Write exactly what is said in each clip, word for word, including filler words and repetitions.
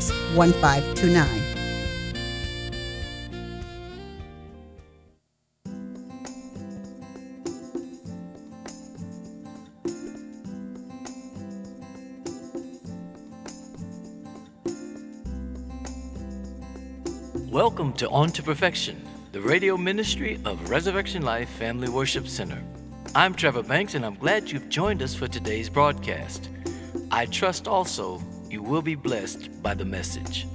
six, one five two nine. Welcome to On to Perfection, the radio ministry of Resurrection Life Family Worship Center. I'm Trevor Banks, and I'm glad you've joined us for today's broadcast. I trust also you will be blessed by the message.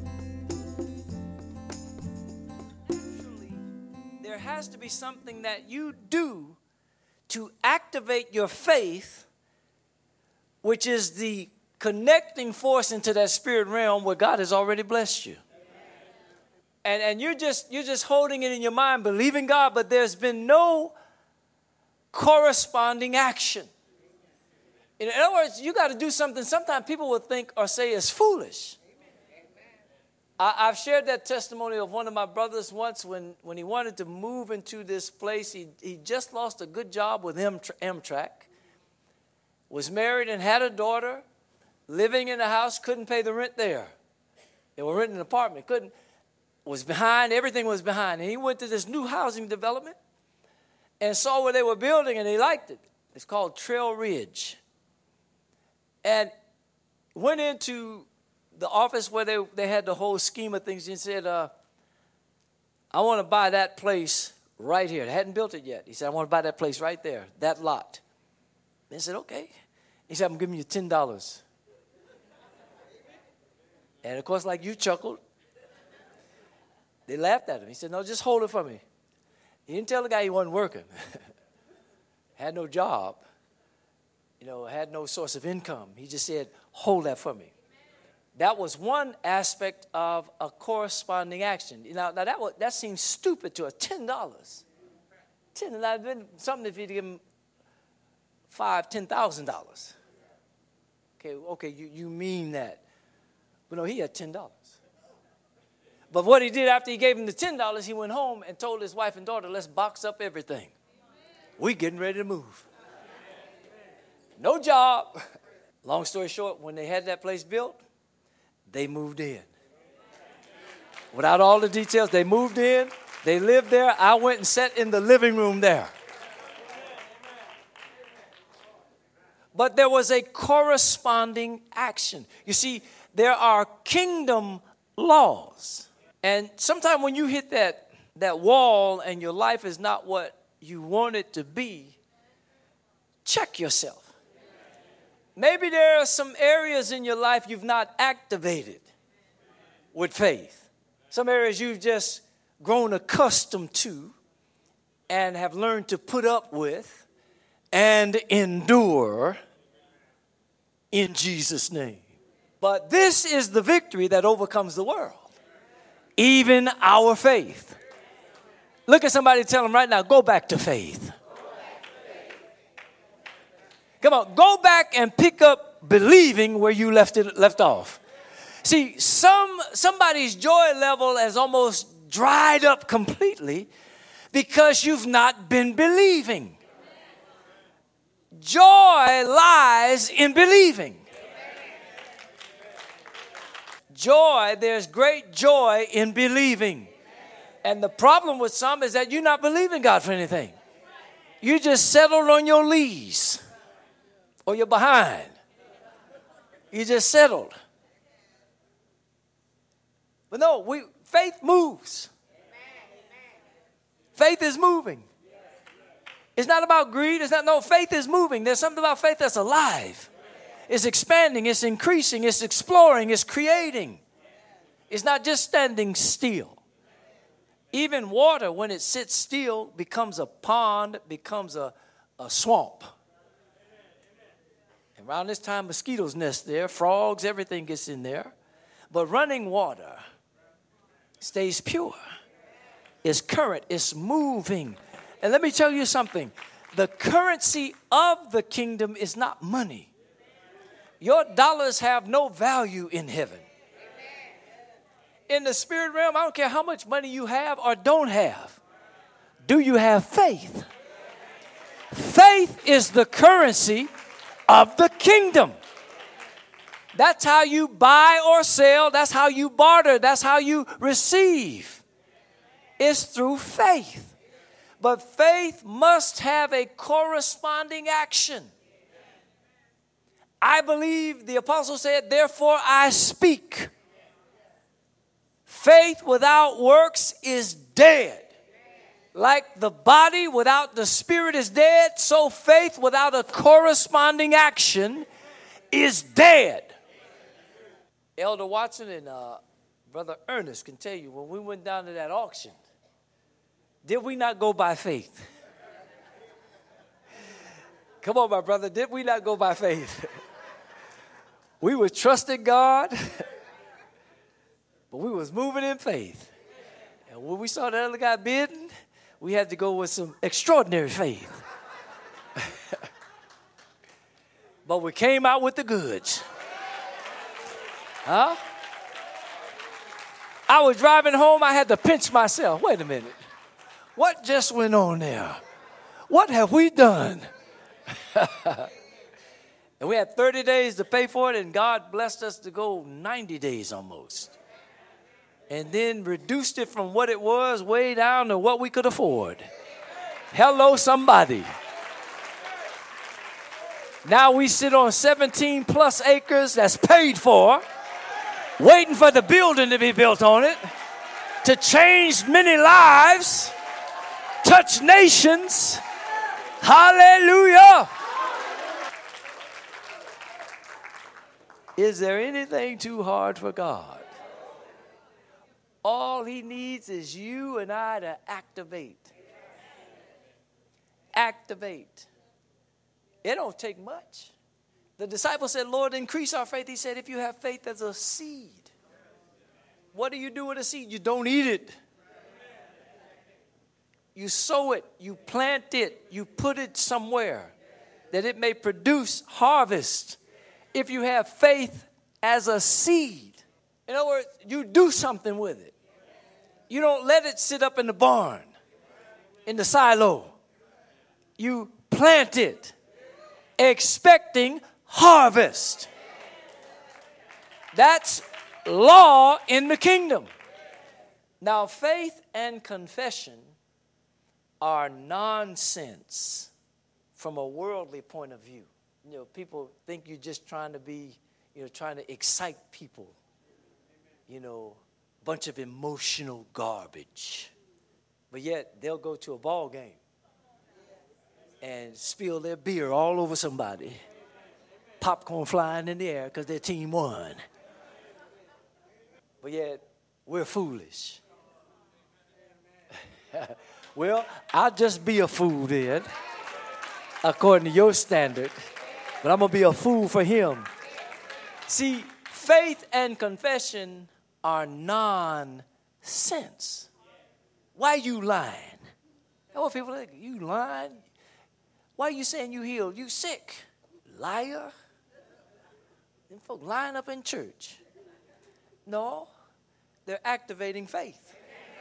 There has to be something that you do to activate your faith, which is the connecting force into that spirit realm where God has already blessed you. And, and you're just you're just holding it in your mind, believing God, but there's been no corresponding action. In other words, you got to do something sometimes people will think or say is foolish. I, I've shared that testimony of one of my brothers once when, when he wanted to move into this place. He, he just lost a good job with Amtrak, was married and had a daughter, living in a house, couldn't pay the rent there. They were renting an apartment, couldn't. Was behind, everything was behind. And he went to this new housing development and saw what they were building, and he liked it. It's called Trail Ridge. And went into the office where they, they had the whole scheme of things and said, uh, I want to buy that place right here. They hadn't built it yet. He said, I want to buy that place right there, that lot. They said, okay. He said, I'm giving you ten dollars. And, of course, like you chuckled. They laughed at him. He said, no, just hold it for me. He didn't tell the guy he wasn't working. Had no job. You know, had no source of income. He just said, hold that for me. That was one aspect of a corresponding action. Now, now that was, that seems stupid to us. ten dollars. ten dollars. That would have been something if you'd give him five thousand dollars, ten thousand dollars. Okay, okay, you, you mean that. But no, he had ten dollars. But what he did after he gave him the ten dollars, he went home and told his wife and daughter, let's box up everything. We getting ready to move. No job. Long story short, when they had that place built, they moved in. Without all the details, they moved in. They lived there. I went and sat in the living room there. But there was a corresponding action. You see, there are kingdom laws. And sometimes when you hit that, that wall and your life is not what you want it to be, check yourself. Maybe there are some areas in your life you've not activated with faith. Some areas you've just grown accustomed to and have learned to put up with and endure in Jesus' name. But this is the victory that overcomes the world. Even our faith. Look at somebody and tell them right now, go back to faith. Come on, go back and pick up believing where you left it left off. See, some somebody's joy level has almost dried up completely because you've not been believing. Joy lies in believing. Joy, there's great joy in believing. And the problem with some is that you're not believing God for anything. You just settled on your lees or you're behind. You just settled. But no, we faith moves. Faith is moving. It's not about greed. It's not, no, faith is moving. There's something about faith that's alive. It's expanding, it's increasing, it's exploring, it's creating. It's not just standing still. Even water, when it sits still, becomes a pond, becomes a, a swamp. And around this time, mosquitoes nest there, frogs, everything gets in there. But running water stays pure. It's current, it's moving. And let me tell you something. The currency of the kingdom is not money. Your dollars have no value in heaven. In the spirit realm, I don't care how much money you have or don't have. Do you have faith? Faith is the currency of the kingdom. That's how you buy or sell. That's how you barter. That's how you receive. It's through faith. But faith must have a corresponding action. I believe the apostle said, therefore I speak. Faith without works is dead. Like the body without the spirit is dead, so faith without a corresponding action is dead. Elder Watson and uh, Brother Ernest can tell you, when we went down to that auction, did we not go by faith? Come on, my brother, did we not go by faith? We were trusting God, but we was moving in faith. And when we saw that other guy bidding, we had to go with some extraordinary faith. But we came out with the goods. Huh? I was driving home, I had to pinch myself. Wait a minute. What just went on there? What have we done? And we had thirty days to pay for it, and God blessed us to go ninety days almost. And then reduced it from what it was way down to what we could afford. Hello, somebody. Now we sit on seventeen plus acres that's paid for, waiting for the building to be built on it, to change many lives, touch nations. Hallelujah. Is there anything too hard for God? All he needs is you and I to activate. Activate. It don't take much. The disciples said, Lord, increase our faith. He said, if you have faith as a seed. What do you do with a seed? You don't eat it. You sow it. You plant it. You put it somewhere that it may produce harvest. If you have faith as a seed, in other words, you do something with it. You don't let it sit up in the barn, in the silo. You plant it, expecting harvest. That's law in the kingdom. Now, faith and confession are nonsense from a worldly point of view. You know, people think you're just trying to be, you know, trying to excite people. You know, a bunch of emotional garbage. But yet, they'll go to a ball game and spill their beer all over somebody. Popcorn flying in the air because their team won. But yet, we're foolish. Well, I'll just be a fool then, according to your standard. But I'm going to be a fool for him. See, faith and confession are nonsense. Why you lying? I want people to think, you lying? Why are you saying you healed? You sick? Liar? Them folk lying up in church. No, they're activating faith.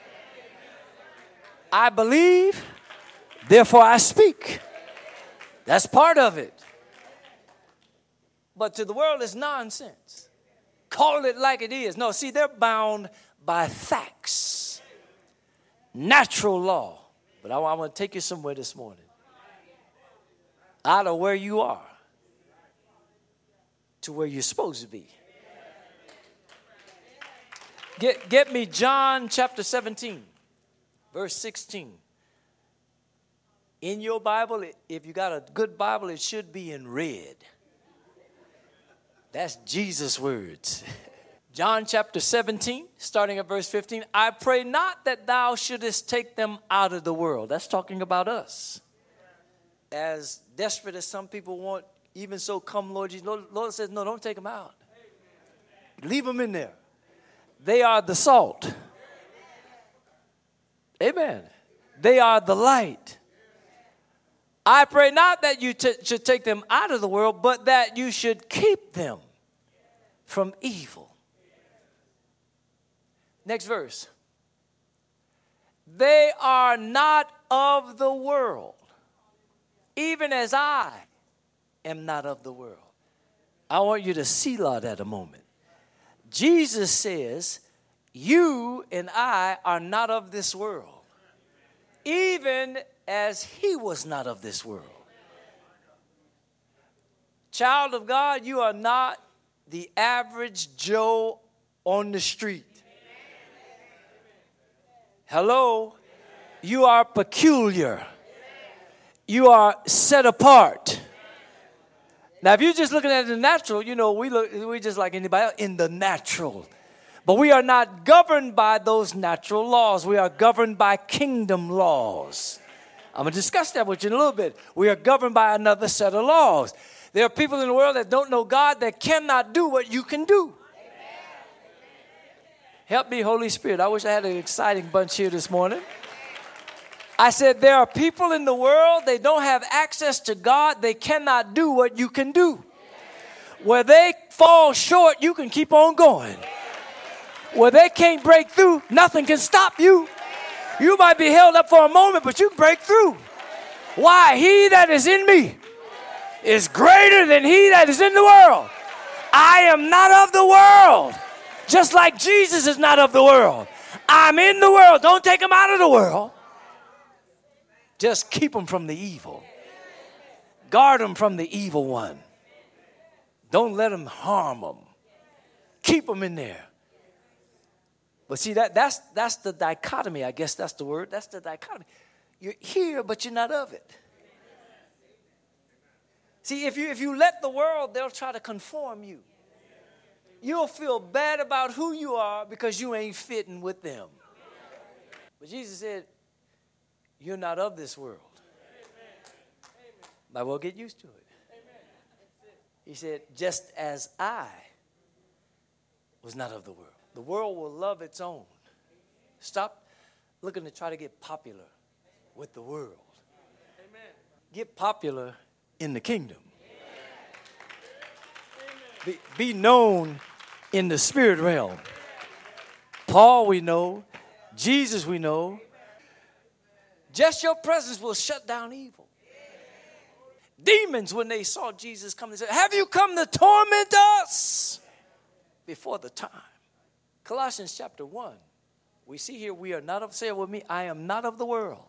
I believe, therefore I speak. That's part of it. But to the world, it's nonsense. Call it like it is. No, see, they're bound by facts, natural law. But I, I want to take you somewhere this morning. Out of where you are to where you're supposed to be. Get, get me John chapter seventeen, verse sixteen. In your Bible, if you got a good Bible, it should be in red. That's Jesus' words. John chapter seventeen, starting at verse fifteen. I pray not that thou shouldest take them out of the world. That's talking about us. As desperate as some people want, even so come Lord Jesus. Lord, Lord says, no, don't take them out. Leave them in there. They are the salt. Amen. They are the light. I pray not that you t- should take them out of the world, but that you should keep them from evil. Next verse. They are not of the world, even as I am not of the world. I want you to selah that a moment. Jesus says, you and I are not of this world, even as he was not of this world. Child of God, you are not the average Joe on the street. Hello? You are peculiar. You are set apart. Now, if you're just looking at the natural, you know, we look, we just like anybody else in the natural. But we are not governed by those natural laws. We are governed by kingdom laws. I'm going to discuss that with you in a little bit. We are governed by another set of laws. There are people in the world that don't know God that cannot do what you can do. Help me, Holy Spirit. I wish I had an exciting bunch here this morning. I said there are people in the world, they don't have access to God. They cannot do what you can do. Where they fall short, you can keep on going. Where they can't break through, nothing can stop you. You might be held up for a moment, but you break through. Why? He that is in me is greater than he that is in the world. I am not of the world. Just like Jesus is not of the world. I'm in the world. Don't take him out of the world. Just keep him from the evil. Guard him from the evil one. Don't let him harm him. Keep him in there. But see, that, that's, that's the dichotomy. I guess that's the word. That's the dichotomy. You're here, but you're not of it. See, if you, if you let the world, they'll try to conform you. You'll feel bad about who you are because you ain't fitting with them. But Jesus said, you're not of this world. Might well get used to it. He said, just as I was not of the world. The world will love its own. Stop looking to try to get popular with the world. Get popular in the kingdom. Be, be known in the spirit realm. Paul we know. Jesus we know. Just your presence will shut down evil. Demons, when they saw Jesus come, they said, have you come to torment us before the time? Colossians chapter one. We see here we are not of, say it with me, I am not of the world.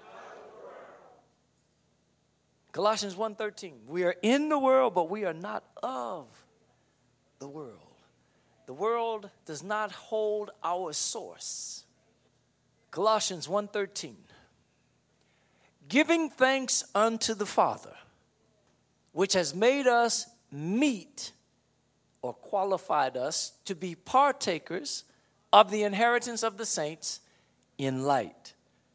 Colossians one thirteen. We are in the world, but we are not of the world. The world does not hold our source. Colossians one thirteen. Giving thanks unto the Father, which has made us meet or qualified us to be partakers of the inheritance of the saints in light,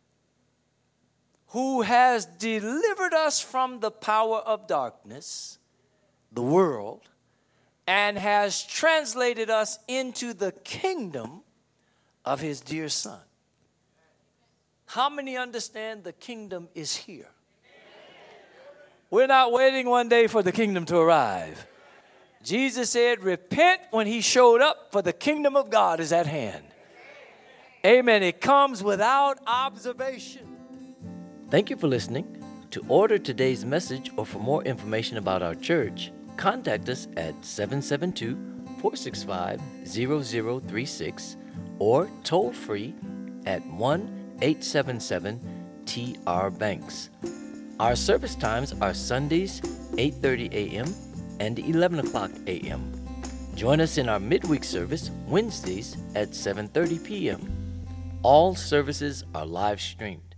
who has delivered us from the power of darkness, the world, and has translated us into the kingdom of his dear Son. How many understand the kingdom is here? We're not waiting one day for the kingdom to arrive. Jesus said, repent when he showed up, for the kingdom of God is at hand. Amen. It comes without observation. Thank you for listening. To order today's message or for more information about our church, contact us at seven seven two, four six five, zero zero three six or toll free at one eight seven seven T R Banks. Our service times are Sundays, eight thirty a.m. and eleven o'clock a.m. Join us in our midweek service Wednesdays at seven thirty p.m. All services are live streamed.